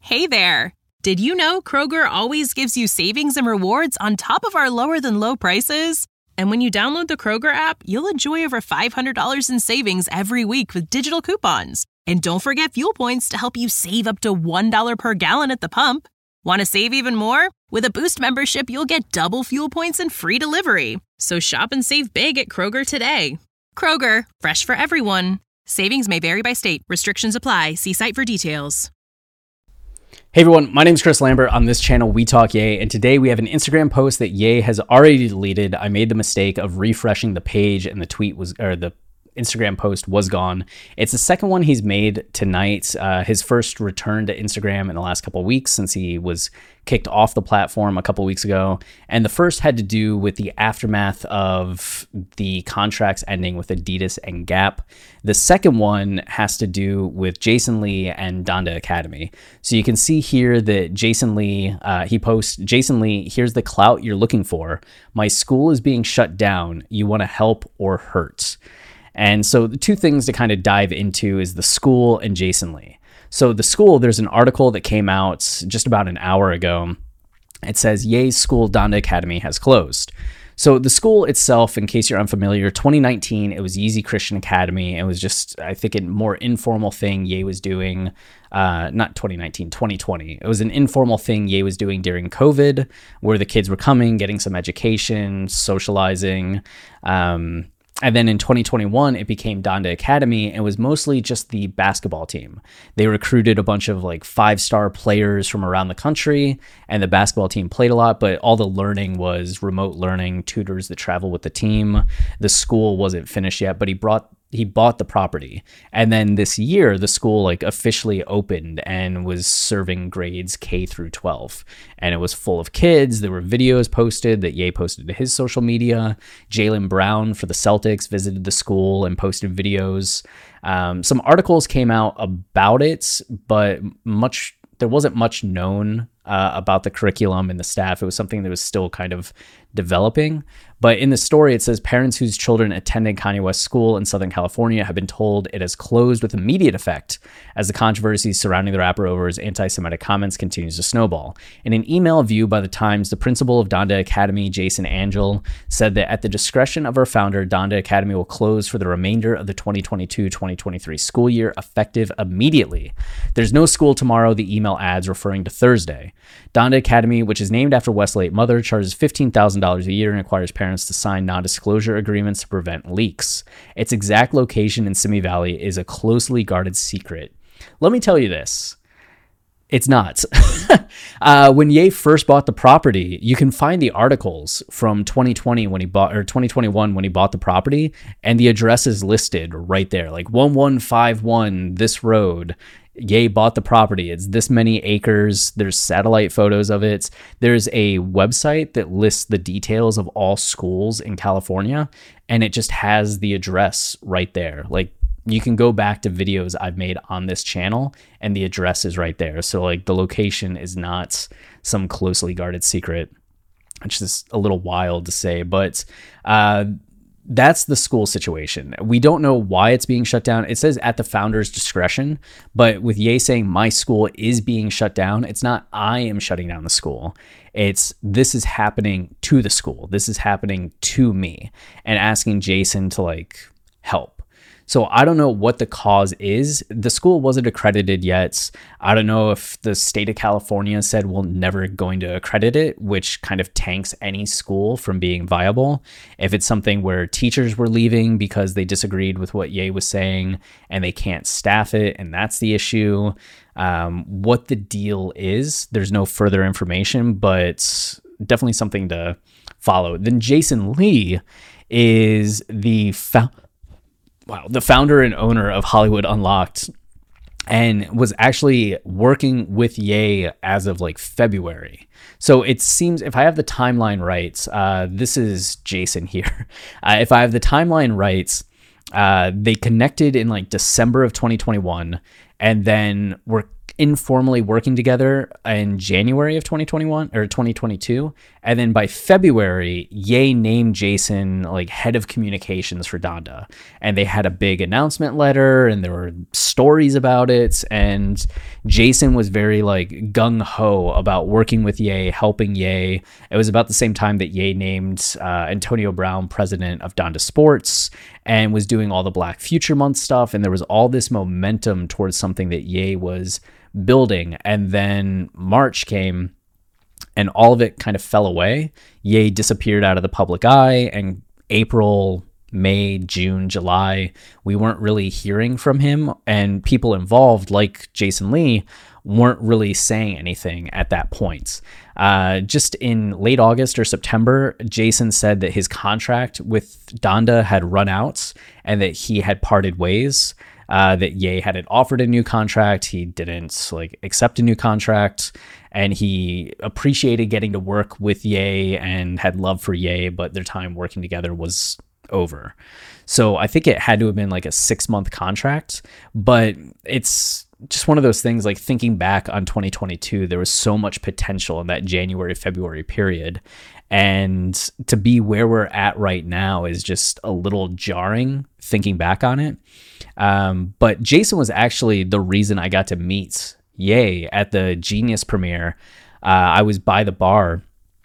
Hey there! Did you know Kroger always gives you savings and rewards on top of our lower-than-low prices? And when you download the Kroger app, you'll enjoy over $500 in savings every week with digital coupons. And don't forget fuel points to help you save up to $1 per gallon at the pump. Want to save even more? With a Boost membership, you'll get double fuel points and free delivery. So shop and save big at Kroger today. Kroger, fresh for everyone. Savings may vary by state. Restrictions apply. See site for details. Hey everyone, my name is Chris Lambert. On this channel, we talk Ye, and today we have an Instagram post that Ye has already deleted. I made the mistake of refreshing the page, and the Instagram post was gone. It's the second one he's made tonight. His first return to Instagram in the last couple of weeks since he was kicked off the platform a couple of weeks ago. And the first had to do with the aftermath of the contracts ending with Adidas and Gap. The second one has to do with Jason Lee and Donda Academy. So you can see here that Jason Lee, he posts, Jason Lee, here's the clout you're looking for. My school is being shut down. You want to help or hurt? And so the two things to kind of dive into is the school and Jason Lee. So the school, there's an article that came out just about an hour ago. It says, Ye's school, Donda Academy, has closed. So the school itself, in case you're unfamiliar, 2019, it was Yeezy Christian Academy. It was just, I think, a more informal thing Ye was doing. Not 2019, 2020. It was an informal thing Ye was doing during COVID, where the kids were coming, getting some education, socializing. And then in 2021, it became Donda Academy. It was mostly just the basketball team. They recruited a bunch of like 5-star players from around the country, and the basketball team played a lot, but all the learning was remote learning, tutors that travel with the team. The school wasn't finished yet, but he bought the property. And then this year, the school like officially opened and was serving grades K through 12. And it was full of kids. There were videos posted that Ye posted to his social media. Jaylen Brown for the Celtics visited the school and posted videos. Some articles came out about it, but there wasn't much known about the curriculum and the staff. It was something that was still kind of developing. But in the story, it says parents whose children attended Kanye West school in Southern California have been told it has closed with immediate effect as the controversy surrounding the rapper over his anti-Semitic comments continues to snowball. In an email viewed by The Times, the principal of Donda Academy, Jason Angel, said that at the discretion of our founder, Donda Academy will close for the remainder of the 2022-2023 school year, effective immediately. There's no school tomorrow, the email adds, referring to Thursday. Donda Academy, which is named after West's late mother, charges $15,000 a year and requires parents to sign non-disclosure agreements to prevent leaks. Its exact location in Simi Valley is a closely guarded secret. Let me tell you this. It's not. When Ye first bought the property, you can find the articles from 2020 when he bought, or 2021 when he bought the property, and the address is listed right there, like 1151 this road. Ye bought the property. It's this many acres. There's satellite photos of it. There's a website that lists the details of all schools in California, and it just has the address right there. Like, you can go back to videos I've made on this channel, and the address is right there. So like the location is not some closely guarded secret, which is a little wild to say, but that's the school situation. We don't know why it's being shut down. It says at the founder's discretion, but with Ye saying my school is being shut down, it's not I am shutting down the school. This is happening to the school. This is happening to me, and asking Jason to like help. So I don't know what the cause is. The school wasn't accredited yet. I don't know if the state of California said we're never going to accredit it, which kind of tanks any school from being viable. If it's something where teachers were leaving because they disagreed with what Ye was saying and they can't staff it, and that's the issue. What the deal is, there's no further information, but definitely something to follow. Then Jason Lee is the founder and owner of Hollywood Unlocked, and was actually working with Ye as of like February. So it seems, if I have the timeline right, this is Jason here. If I have the timeline right, they connected in like December of 2021, and then were informally working together in January of 2021 or 2022, And then by February, Ye named Jason like head of communications for Donda. And they had a big announcement letter and there were stories about it. And Jason was very like gung-ho about working with Ye, helping Ye. It was about the same time that Ye named Antonio Brown president of Donda Sports and was doing all the Black Future Month stuff. And there was all this momentum towards something that Ye was building. And then March came and all of it kind of fell away. Ye disappeared out of the public eye, and April, May, June, July, we weren't really hearing from him, and people involved like Jason Lee weren't really saying anything at that point. Just in late August or September, Jason said that his contract with Donda had run out and that he had parted ways. That Ye had offered a new contract. He didn't like accept a new contract, and he appreciated getting to work with Ye and had love for Ye, but their time working together was over. So I think it had to have been like a 6-month contract, but it's just one of those things, like thinking back on 2022, there was so much potential in that January, February period. And to be where we're at right now is just a little jarring thinking back on it. But Jason was actually the reason I got to meet Ye at the Genius premiere. I was by the bar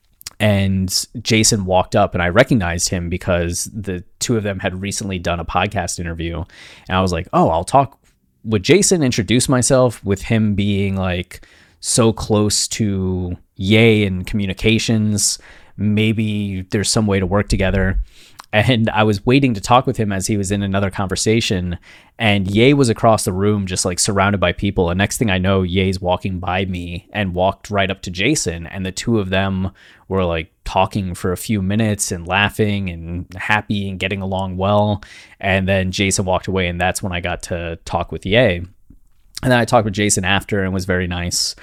and Jason walked up and I recognized him because the two of them had recently done a podcast interview. And I was like, oh, I'll talk with Jason, introduce myself, with him being like so close to Ye in communications. Maybe there's some way to work together. And I was waiting to talk with him as he was in another conversation, and Ye was across the room just like surrounded by people. And next thing I know, Ye's walking by me and walked right up to Jason, and the two of them were like talking for a few minutes and laughing and happy and getting along well. And then Jason walked away, and that's when I got to talk with Ye. And then I talked with Jason after and was very nice.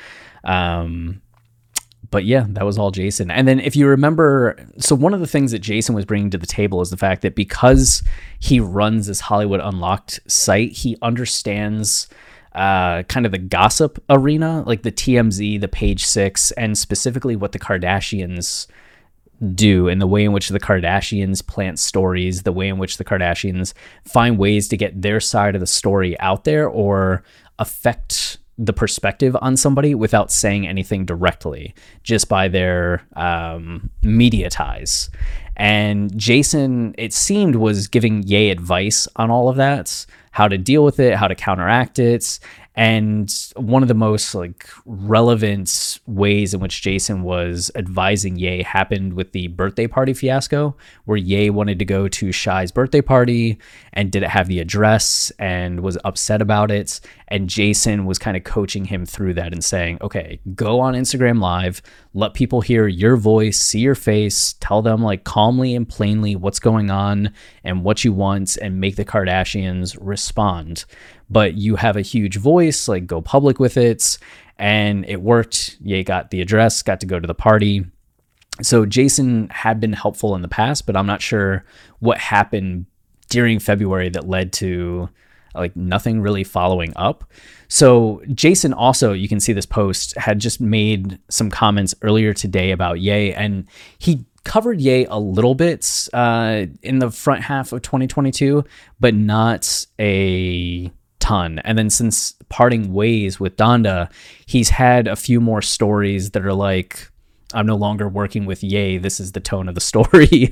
But yeah, that was all Jason. And then if you remember, so one of the things that Jason was bringing to the table is the fact that because he runs this Hollywood Unlocked site, he understands kind of the gossip arena, like the TMZ, the Page Six, and specifically what the Kardashians do and the way in which the Kardashians plant stories, the way in which the Kardashians find ways to get their side of the story out there or affect the perspective on somebody without saying anything directly, just by their media ties. And Jason, it seemed, was giving Ye advice on all of that, how to deal with it, how to counteract it. And one of the most like relevant ways in which Jason was advising Ye happened with the birthday party fiasco, where Ye wanted to go to Shai's birthday party and didn't have the address and was upset about it. And Jason was kind of coaching him through that and saying, okay, go on Instagram Live, let people hear your voice, see your face, tell them like calmly and plainly what's going on and what you want, and make the Kardashians respond. But you have a huge voice, like go public with it. And it worked. Ye got the address, got to go to the party. So Jason had been helpful in the past, but I'm not sure what happened during February that led to like nothing really following up. So Jason also, you can see this post, had just made some comments earlier today about Ye, and he covered Ye a little bit in the front half of 2022, but not a ton. And then since parting ways with Donda, he's had a few more stories that are like, I'm no longer working with Ye, this is the tone of the story.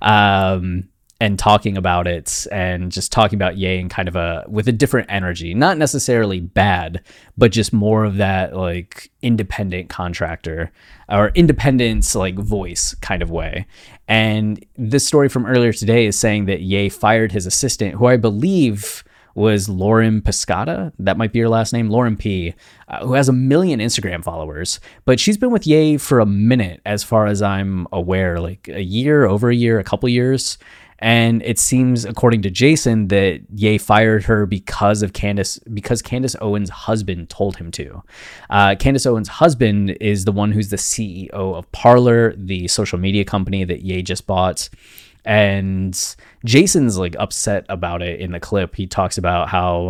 And talking about it and just talking about Ye in kind of with a different energy, not necessarily bad, but just more of that like independent contractor or independent like voice kind of way. And this story from earlier today is saying that Ye fired his assistant, who I believe was Lauren Pescata. That might be her last name, Lauren P., who has 1 million Instagram followers. But she's been with Ye for a minute, as far as I'm aware, like a year, over a year, a couple years. And it seems, according to Jason, that Ye fired her because Candace Owens' husband told him to. Candace Owens' husband is the one who's the CEO of Parler, the social media company that Ye just bought. And Jason's like upset about it in the clip. He talks about how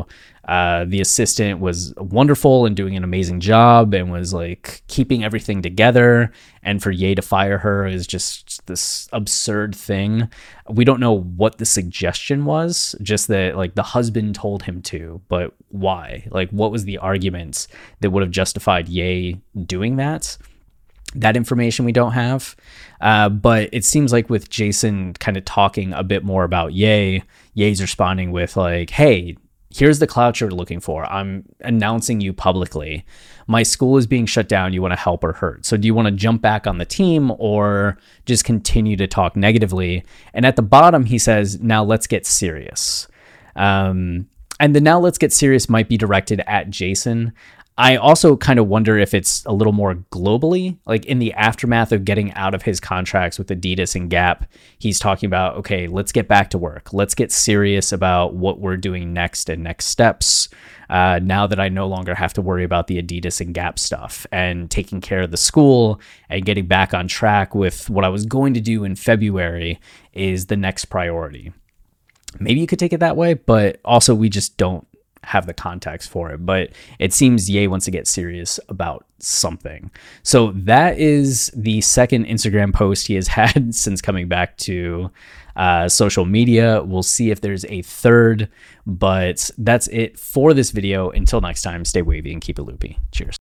The assistant was wonderful and doing an amazing job and was like keeping everything together. And for Ye to fire her is just this absurd thing. We don't know what the suggestion was, just that like the husband told him to, but why? Like, what was the argument that would have justified Ye doing that? That information we don't have. But it seems like with Jason kind of talking a bit more about Ye, Ye's responding with like, hey, here's the clout you're looking for. I'm announcing you publicly. My school is being shut down. You want to help or hurt. So do you want to jump back on the team or just continue to talk negatively? And at the bottom, he says, now let's get serious. And the now let's get serious might be directed at Jason. I also kind of wonder if it's a little more globally, like in the aftermath of getting out of his contracts with Adidas and Gap, he's talking about, okay, let's get back to work. Let's get serious about what we're doing next and next steps. Now that I no longer have to worry about the Adidas and Gap stuff, and taking care of the school and getting back on track with what I was going to do in February is the next priority. Maybe you could take it that way, but also we just don't have the context for it. But it seems Ye wants to get serious about something. So that is the second Instagram post he has had since coming back to social media. We'll see if there's a third, but that's it for this video. Until next time, stay wavy and keep it loopy. Cheers.